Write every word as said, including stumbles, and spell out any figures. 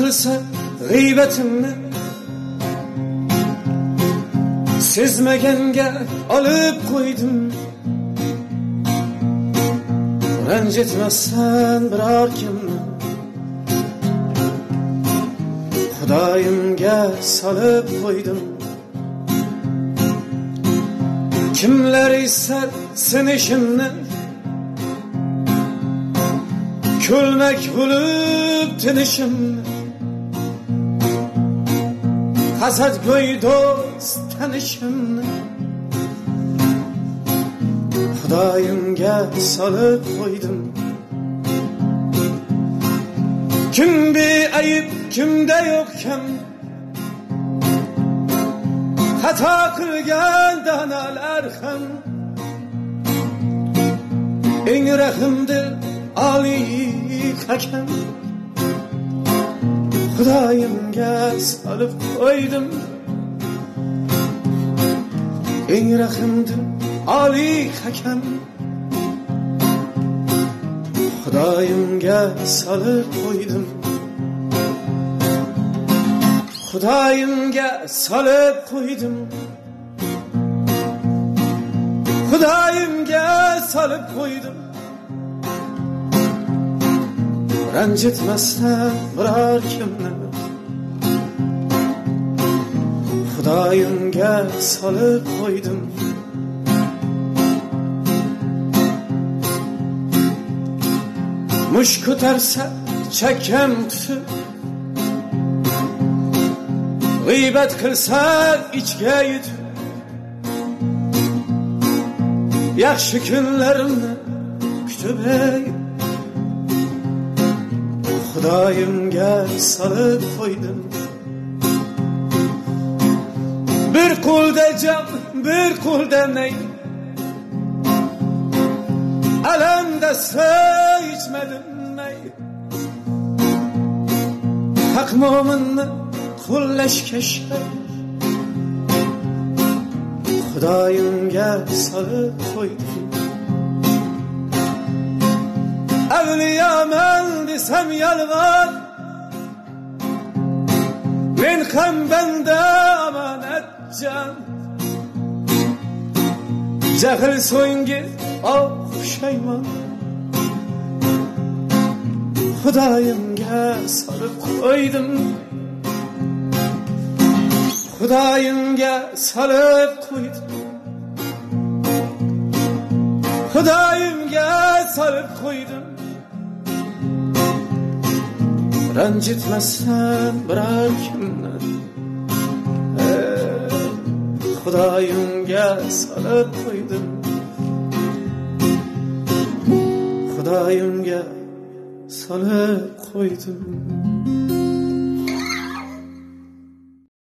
qilsa g'iybatimni sezmaganga olib qo'ydim. Ranjitmassan biror kimni Xudoyimga solib qo'ydim. Kimlar esa sinishimni ko'lmak bo'lib tinishimni hasadgo'y do'st tanishimni Xudoyimga solib qo'ydim. Kim beayb kimda yo'qkan xato qilgan donalar ham eng rahmdil oliy hakam Xudoyimga solib qo'ydim. Eng rahmdil oliy hakam Xudoyimga solib qo'ydim. Xudoyimga solib qo'ydim. Xudoyimga solib qo'ydim. Ranjitmasdan biror kimni Xudoyimga solib qo'ydim. Mush ko'tarsa chakkam tutib g'iybat qilsa ichga yutib yaxshi kunlarimni kutib ey Xudoyimga solib qo'ydim. Bir qo'lda jam, bir qo'lda nay alamda soy ichmadim may haq mo'minni qo'llashga shay Xudoyimga solib qo'ydim. Avliyoman desam yolg'on men ham banda omonat jon jahl so'nggi pushaymon Xudoyimga solib qo'ydim. Xudoyimga solib qo'ydim. Xudoyimga solib qo'ydim. Ranjitmasdan biror kimni Xudoyimga solib qo'ydim. Xudoyimga solib qo'ydim.